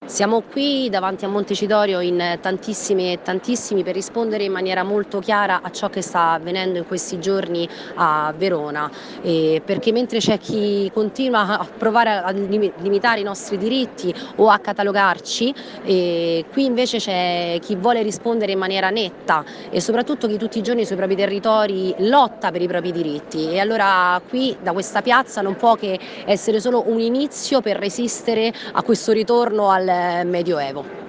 Siamo qui davanti a Montecitorio in tantissimi e tantissimi per rispondere in maniera molto chiara a ciò che sta avvenendo in questi giorni a Verona, perché mentre c'è chi continua a provare a limitare i nostri diritti o a catalogarci, qui invece c'è chi vuole rispondere in maniera netta e soprattutto chi tutti i giorni sui propri territori lotta per i propri diritti. E allora qui da questa piazza non può che essere solo un inizio per resistere a questo ritorno al Medioevo.